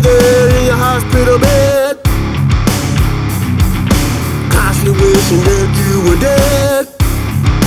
there in your hospital bed, constantly wishing that you were dead.